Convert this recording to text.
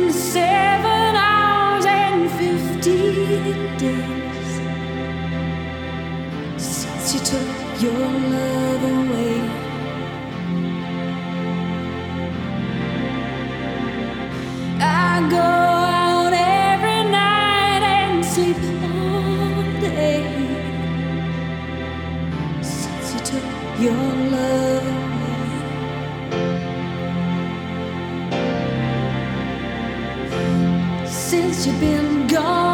7 hours and 15 days since you took your love away. I go out every night and sleep all day since you took your love away. Since you've been gone,